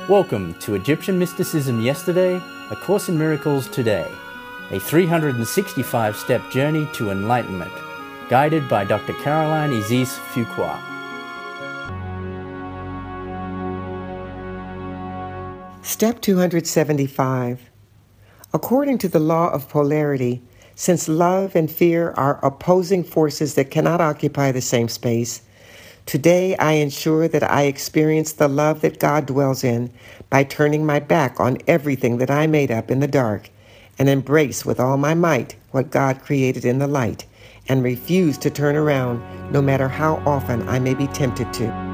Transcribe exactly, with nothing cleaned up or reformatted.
Welcome to Egyptian Mysticism Yesterday, A Course in Miracles Today, a three hundred sixty-five step journey to enlightenment, guided by Doctor Caroline Isis Fuqua. Step two hundred seventy-five. According to the law of polarity, since love and fear are opposing forces that cannot occupy the same space, today I ensure that I experience the love that God dwells in by turning my back on everything that I made up in the dark and embrace with all my might what God created in the light and refuse to turn around no matter how often I may be tempted to.